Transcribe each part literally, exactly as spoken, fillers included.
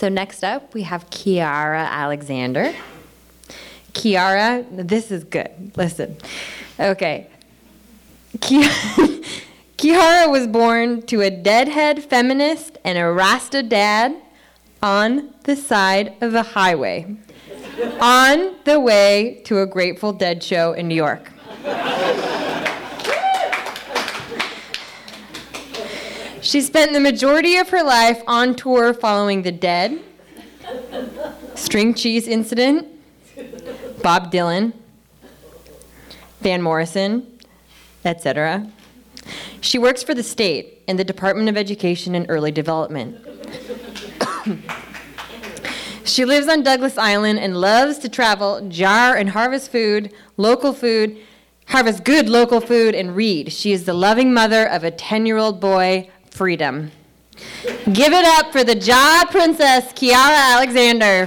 So next up, we have Kiara Alexander. Kiara, this is good. Listen. Okay. Ki- Kiara was born to a deadhead feminist and a Rasta dad on the side of a highway, on the way to a Grateful Dead show in New York. She spent the majority of her life on tour following the Dead, String Cheese Incident, Bob Dylan, Van Morrison, et cetera. She works for the state in the Department of Education and Early Development. She lives on Douglas Island and loves to travel, jar and harvest food, local food, harvest good local food, and read. She is the loving mother of a ten-year-old boy, Freedom. Give it up for the Jar Princess, Kiara Alexander.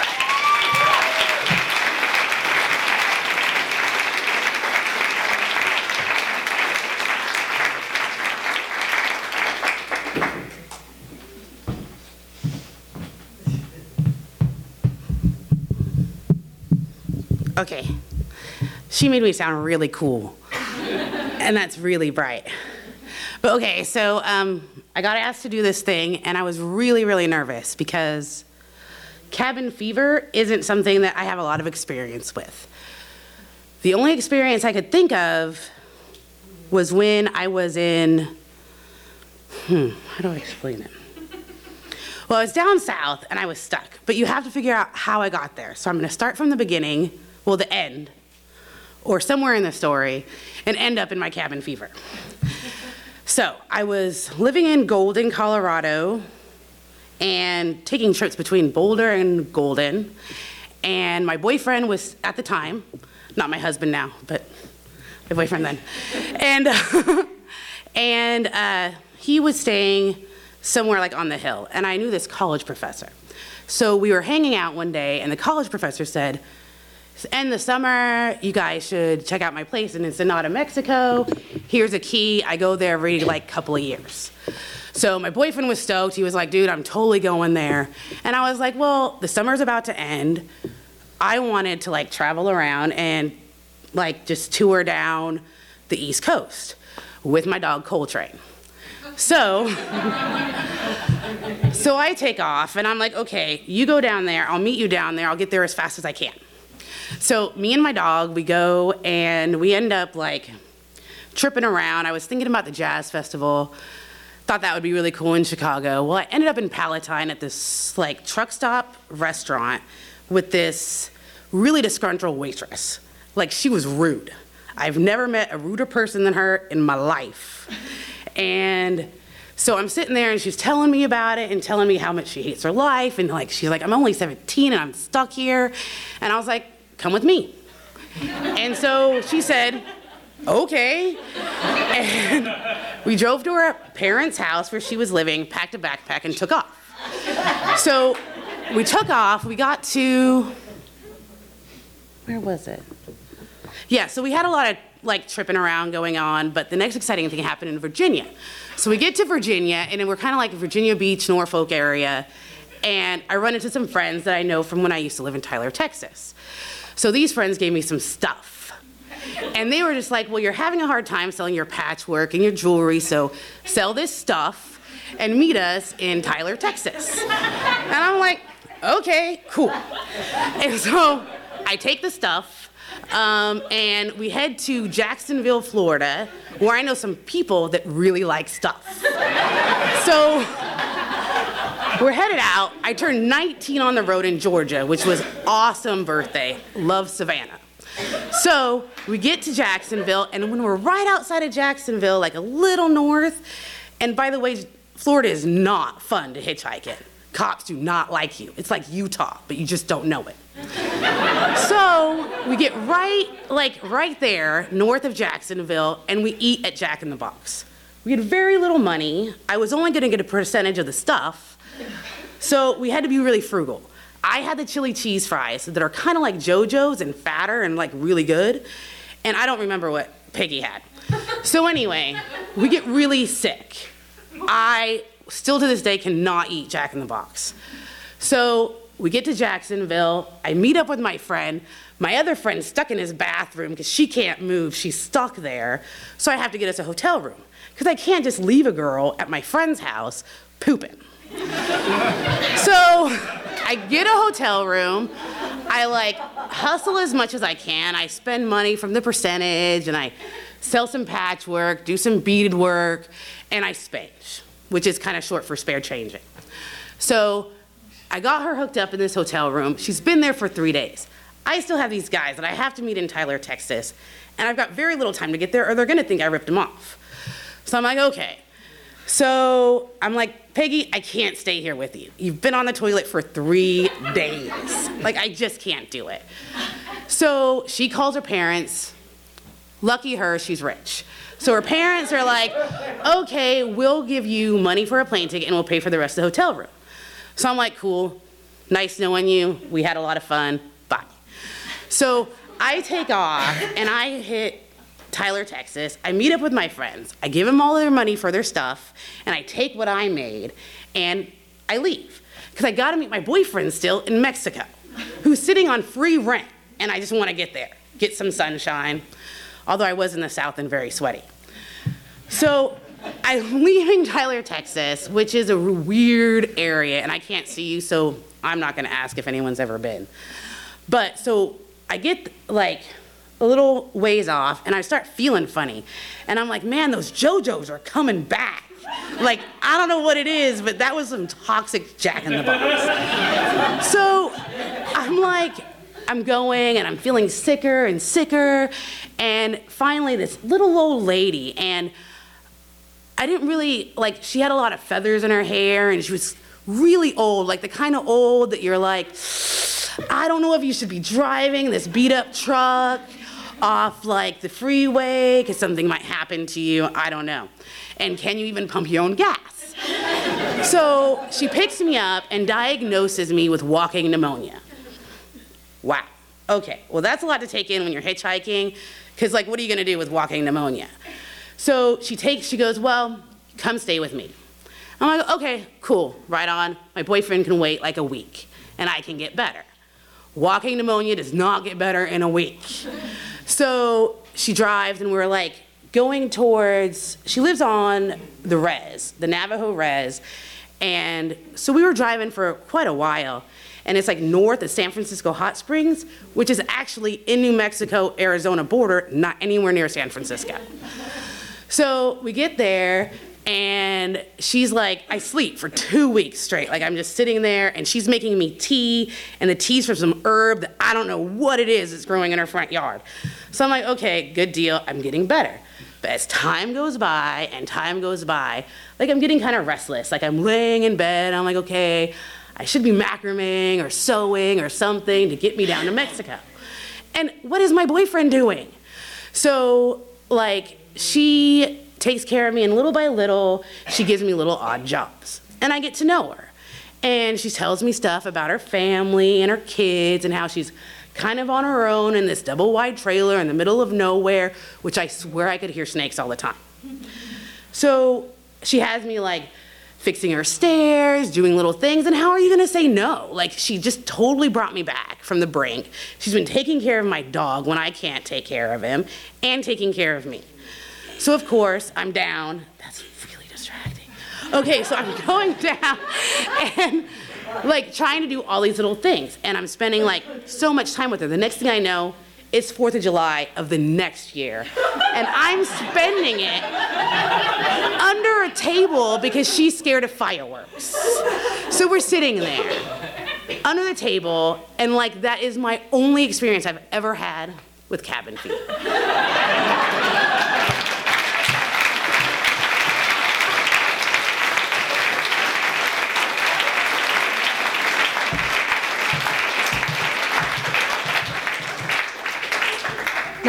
Okay, she made me sound really cool, and that's really bright. But okay, so um, I got asked to do this thing, and I was really, really nervous because cabin fever isn't something that I have a lot of experience with. The only experience I could think of was when I was in, hmm, how do I explain it? Well, I was down south, and I was stuck, but you have to figure out how I got there. So I'm gonna start from the beginning, well, the end, or somewhere in the story, and end up in my cabin fever. So I was living in Golden, Colorado, and taking trips between Boulder and Golden, and my boyfriend was, at the time, not my husband now, but my boyfriend then, and, and uh, he was staying somewhere like on the hill, and I knew this college professor. So we were hanging out one day, and the college professor said, in the summer, you guys should check out my place in Ensenada, Mexico. Here's a key. I go there every like couple of years. So my boyfriend was stoked. He was like, dude, I'm totally going there. And I was like, well, the summer's about to end. I wanted to like travel around and like just tour down the East Coast with my dog Coltrane. So, so I take off and I'm like, okay, you go down there. I'll meet you down there. I'll get there as fast as I can. So me and my dog, we go and we end up like tripping around. I was thinking about the jazz festival, thought that would be really cool in Chicago. Well, I ended up in Palatine at this like truck stop restaurant with this really disgruntled waitress. Like she was rude. I've never met a ruder person than her in my life. And so I'm sitting there and she's telling me about it and telling me how much she hates her life. And like, she's like, I'm only seventeen and I'm stuck here. And I was like, come with me. And so she said, okay. And we drove to her parents' house where she was living, packed a backpack, and took off. So we took off, we got to, where was it? Yeah, so we had a lot of like tripping around going on, but the next exciting thing happened in Virginia. So we get to Virginia, and then we're kind of like Virginia Beach, Norfolk area, and I run into some friends that I know from when I used to live in Tyler, Texas. So these friends gave me some stuff. And they were just like, well, you're having a hard time selling your patchwork and your jewelry, so sell this stuff and meet us in Tyler, Texas. And I'm like, okay, cool. And so I take the stuff, um, and we head to Jacksonville, Florida, where I know some people that really like stuff. So we're headed out. I turned nineteen on the road in Georgia, which was awesome birthday. Love Savannah. So we get to Jacksonville, and when we're right outside of Jacksonville, like a little north, and by the way, Florida is not fun to hitchhike in. Cops do not like you. It's like Utah, but you just don't know it. So we get right, like right there, north of Jacksonville, and we eat at Jack in the Box. We had very little money. I was only gonna get a percentage of the stuff, so we had to be really frugal. I had the chili cheese fries that are kind of like JoJo's and fatter and like really good, and I don't remember what Peggy had. So anyway, we get really sick. I still to this day cannot eat Jack in the Box. So we get to Jacksonville. I meet up with my friend. My other friend's stuck in his bathroom because she can't move. She's stuck there. So I have to get us a hotel room because I can't just leave a girl at my friend's house pooping. So I get a hotel room. I like hustle as much as I can. I spend money from the percentage and I sell some patchwork, do some beaded work, and I spange, which is kind of short for spare changing. So I got her hooked up in this hotel room. She's been there for three days. I still have these guys that I have to meet in Tyler, Texas, and I've got very little time to get there or they're gonna think I ripped them off. So I'm like, okay. So I'm like, Peggy, I can't stay here with you. You've been on the toilet for three days. Like, I just can't do it. So she calls her parents. Lucky her, she's rich. So her parents are like, okay, we'll give you money for a plane ticket and we'll pay for the rest of the hotel room. So I'm like, cool, nice knowing you. We had a lot of fun, bye. So I take off and I hit Tyler, Texas. I meet up with my friends. I give them all their money for their stuff and I take what I made and I leave. Because I gotta meet my boyfriend still in Mexico, who's sitting on free rent and I just wanna get there, get some sunshine. Although I was in the South and very sweaty. So I'm leaving Tyler, Texas, which is a weird area, and I can't see you, so I'm not gonna ask if anyone's ever been. But so I get like a little ways off, and I start feeling funny. And I'm like, man, those JoJo's are coming back. Like, I don't know what it is, but that was some toxic Jack in the Box. So I'm like, I'm going and I'm feeling sicker and sicker. And finally this little old lady, and I didn't really, like, she had a lot of feathers in her hair and she was really old, like the kind of old that you're like, I don't know if you should be driving this beat up truck off like the freeway because something might happen to you, I don't know. And can you even pump your own gas? So she picks me up and diagnoses me with walking pneumonia. Wow, okay, well that's a lot to take in when you're hitchhiking, because like, what are you gonna do with walking pneumonia? So she takes, she goes, well, come stay with me. I'm like, okay, cool, right on. My boyfriend can wait like a week and I can get better. Walking pneumonia does not get better in a week. So she drives and we're like going towards, she lives on the res, the Navajo res. And so we were driving for quite a while. And it's like north of San Francisco Hot Springs, which is actually in New Mexico, Arizona border, not anywhere near San Francisco. So we get there and she's like, I sleep for two weeks straight. Like I'm just sitting there and she's making me tea and the tea's from some herb that I don't know what it is that's growing in her front yard. So I'm like, okay, good deal, I'm getting better. But as time goes by and time goes by, like I'm getting kind of restless. Like I'm laying in bed, I'm like, okay, I should be macrameing or sewing or something to get me down to Mexico. And what is my boyfriend doing? So like she takes care of me and little by little, she gives me little odd jobs. And I get to know her. And she tells me stuff about her family and her kids and how she's kind of on her own in this double wide trailer in the middle of nowhere, which I swear I could hear snakes all the time. So she has me like fixing her stairs, doing little things, and how are you gonna say no? Like she just totally brought me back from the brink. She's been taking care of my dog when I can't take care of him and taking care of me. So of course, I'm down. That's really distracting. Okay, so I'm going down and like trying to do all these little things. And I'm spending like so much time with her. The next thing I know, it's fourth of July of the next year. And I'm spending it under a table because she's scared of fireworks. So we're sitting there under the table and like that is my only experience I've ever had with cabin fever.